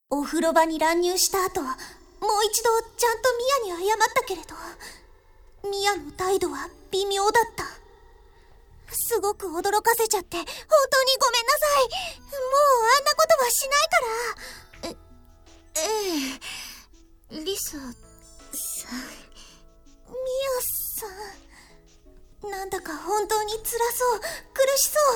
お風呂場に乱入した後、もう一度ちゃんとミヤに謝ったけれど、ミヤの態度は微妙だった。すごく驚かせちゃって、本当にごめんなさい。もうあんなことはしないから。 リサさん。 ミヤさん。なんだか本当に辛そう、苦しそう。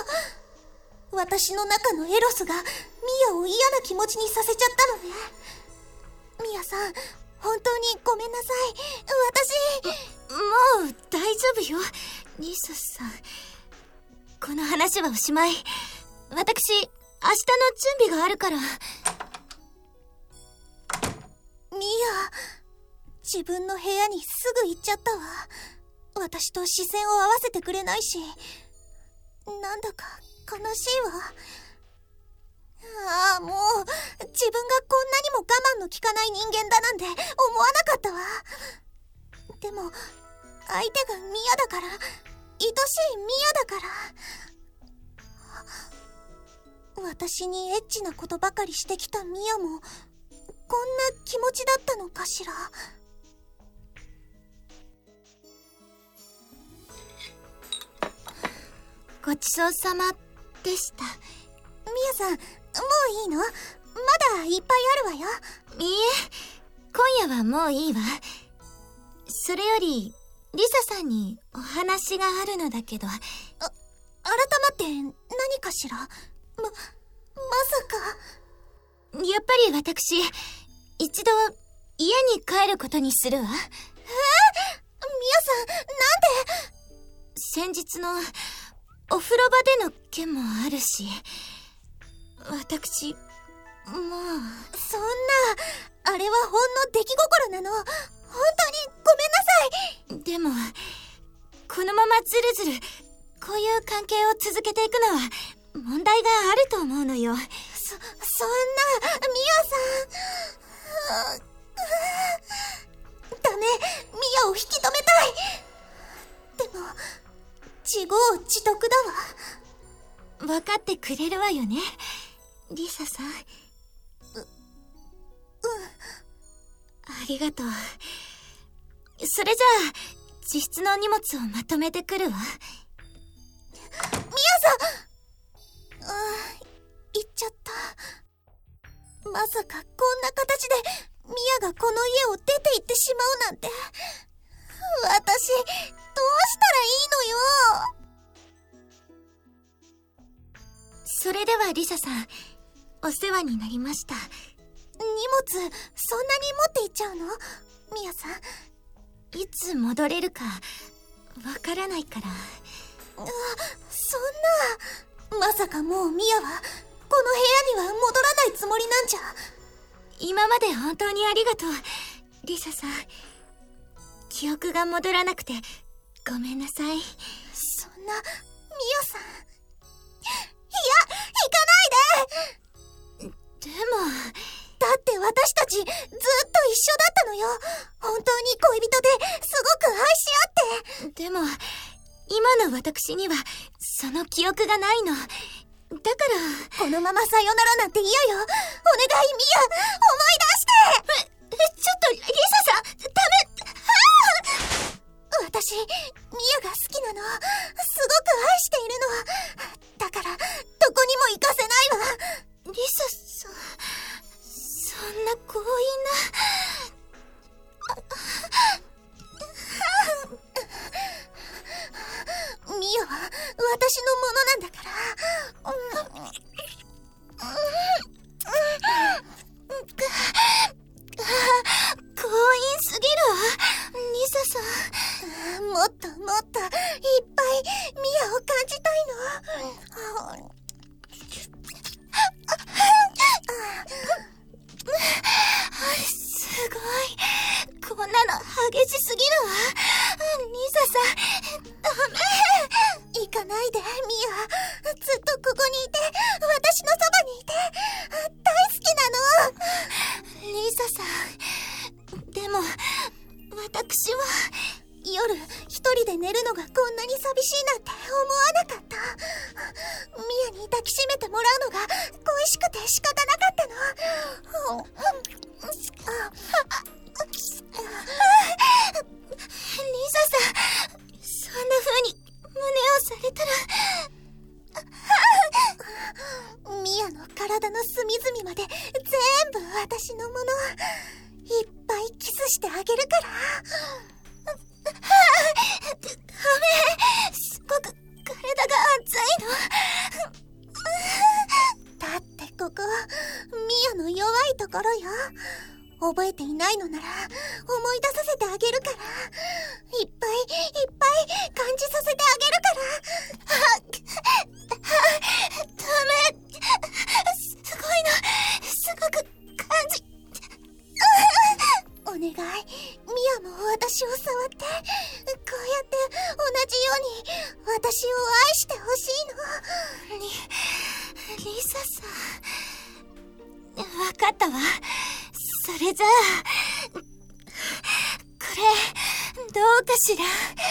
私の中のエロスがミヤを嫌な気持ちにさせちゃったのね。ミヤさん、本当にごめんなさい。 もう大丈夫よ、リサさん。この話はおしまい。私、明日の準備があるから。 ミヤ、自分の部屋にすぐ行っちゃったわ。私と視線を合わせてくれないし、なんだか悲しいわ。ああ、もう、自分がこんなにも我慢の効かない人間だなんて思わなかったわ。でも、相手がミヤだから、愛しいミヤだから。私にエッチなことばかりしてきたミヤも、こんな気持ちだったのかしら。 ごちそうさまでした。 ミヤさん、もういいの？まだいっぱいあるわよ。 いいえ、今夜はもういいわ。それより、リサさんにお話があるのだけど。 改まって何かしら？まさか。やっぱり私、一度家に帰ることにするわ。ミヤさん、なんで？ 先日のお風呂場での件もあるし、私、もう。 そんな、あれはほんの出来心なの。本当にごめんなさい。 でも、このままずるずる、こういう関係を続けていくのは、問題があると思うのよ。 そんな、ミヤさん。ダメ、ミヤを引き止めたい。でも、自業自得だわ。 分かってくれるわよね、リサさん。ありがとう。それじゃあ、自室の荷物をまとめてくるわ。ミヤさん！行っちゃった。まさかこんな形でミヤがこの家を出て行ってしまうなんて。私、どうしたらいいのよ。 それではリサさん、お世話になりました。 荷物、そんなに持って行っちゃうの？ミヤさん。 いつ戻れるか、わからないから。 そんな。まさかもうミヤは、この部屋には戻らないつもりなんじゃ。 今まで本当にありがとう、リサさん。記憶が戻らなくて、ごめんなさい。 そんな、ミヤさん。いや、行かないで！ でも。 だって私たち、ずっと一緒だったのよ。本当に恋人ですごく愛し合って。 でも、今の私には、その記憶がないの。だから。 このままさよならなんて嫌よ。お願い、ミヤ、思い出して！ ちょっと、リサさん、ダメ！ 私、ミヤが好きなの。すごく愛しているの。だから、どこにも行かせないわ。 リサさん、そんな強引な。ミヤは私のものなんだから。 強引すぎるわ、リサさん。 もっともっといっぱいミヤを感じたいの。 すごい。こんなの激しすぎるわ。リサさん、ダメ。 行かないで、ミヤ。ずっとここにいて、私のそばにいて。大好きなの。 リサさん、でも、私は。 夜、一人で寝るのがこんなに寂しいなんて思わなかった。ミヤに抱きしめてもらうのが恋しくて仕方なかったの。 サさん、そんな風に胸をされたら。 ミアの体の隅々まで全部私のもの。いっぱいキスしてあげるから。 ごめん、すごく体が熱いの。 だってここミアの弱いところよ。覚えていないのなら思い出させてあげるから。いっぱいいっぱい感じさせてあげるから。 ダメ。すごいの。すごく感じ。 お願い、ミアも私を触って。こうやって同じように私を愛してほしいの。 リサさん、わかったわ。それじゃあこれどうかしら。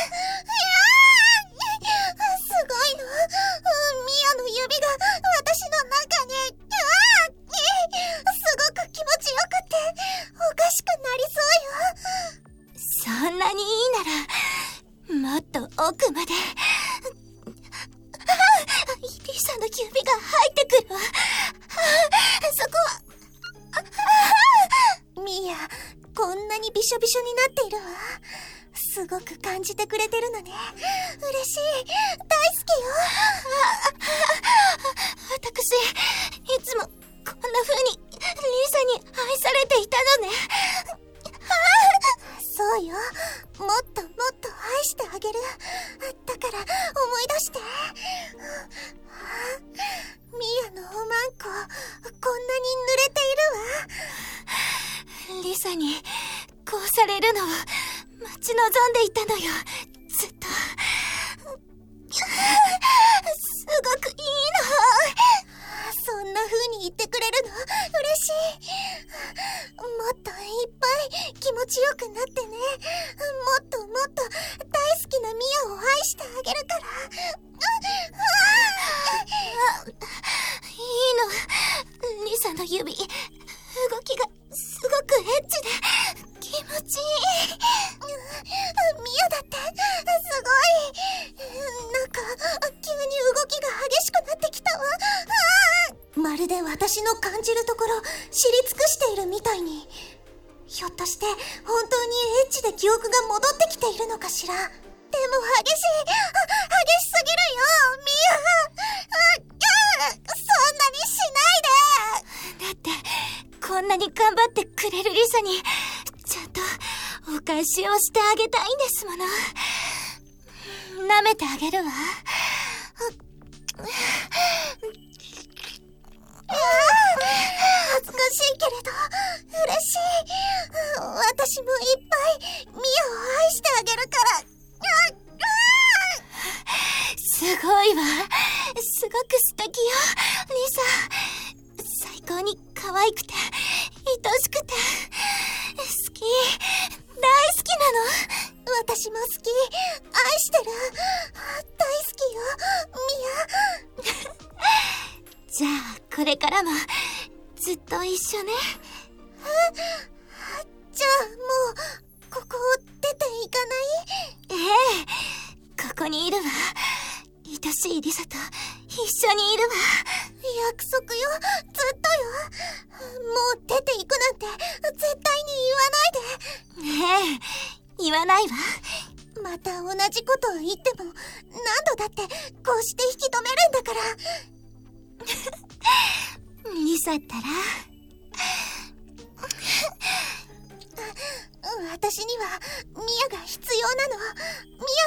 すごいの。ミアの指が私の中に。すごく気持ちよくておかしくなりそうよ。 そんなにいいならもっと奥まで。リサの指が入ってくるわ。そこは。 ミア、こんなにびしょびしょになっているわ。すごく感じてくれてるのね。嬉しい。大好きよ。 私、いつもこんな風にリサに愛されていたのね。 そうよ。もっともっと愛してあげる。だから思い出して。ミアのおまんこ、こんなに濡れているわ。 リサにこうされるのを待ち望んでいたのよ。ずっと。すごくいいの。 そんな風に言ってくれるの嬉しい。もっといっぱい気持ちよくなってね。もっともっと大好きなミアを愛してあげるから。 いいの。リサの指、動きがすごくエッチで気持ちいい。 ミアだってすごい。なんか急に動きが激しくなってきたわ。まるで私の感じるところ知り尽くしているみたいに。ひょっとして本当にエッチで記憶が戻ってきているのかしら。でも激しすぎるよ、ミア。そんなにしないで。 だってこんなに頑張ってくれるリサにちゃんとお返しをしてあげたいんですもの。舐めてあげるわ。 恥ずかしいけれど嬉しい。私もいっぱいミアを愛してあげるから。 すごいわ。すごく素敵よ、リサ。最高に可愛くて愛しくて好き、大好きなの。 私も好き、愛してる、大好きよ、ミア。 じゃあこれからもずっと一緒ね。 じゃあもうここを出ていかない？ ええ、ここにいるわ。愛しいリサと一緒にいるわ。 約束よ、ずっとよ。もう出ていくなんて絶対に言わないで。 ええ、言わないわ。 また同じことを言っても何度だってこうして引き止めるんだから。 リサったら私にはミアが必要なの。ミ